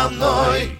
со мной.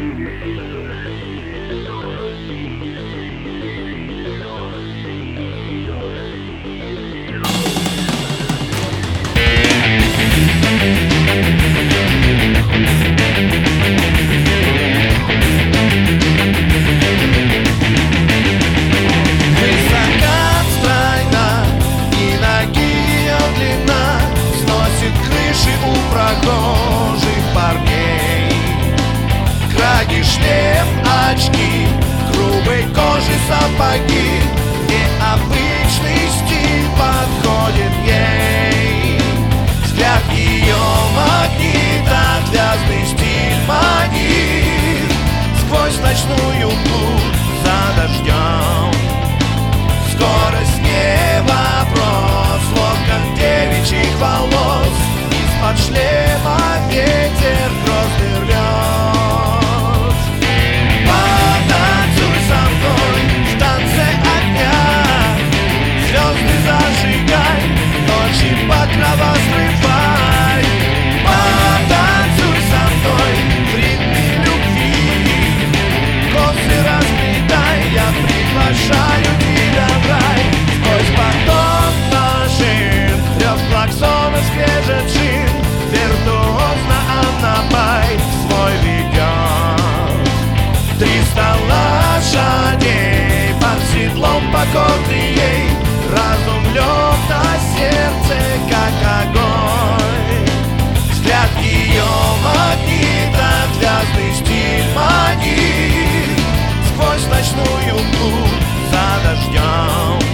Прохожих парней, краги, шлем, очки, грубой кожи сапоги, необычный стиль подходит ей. Взгляд ее магнита, грязный стиль манит, сквозь ночную глубь за дождем. Скорость не вопрос, локон девичьих волос, от шлема ветер грозный рвет. Потанцуй со мной в танце огня, звезды зажигай, ночи покрова срывай. Потанцуй со мной в ритме любви, косы расплетай, я приглашаю тебя в рай. Сквозь поток машин, рев клаксонов, скрежет шин, виртуозно она байк свой ведет. 300 лошадей под седлом покорный ей, разум лег на сердце, как огонь. Взгляд ее магнита, грязный стиль манит, сквозь ночную глубь за дождем.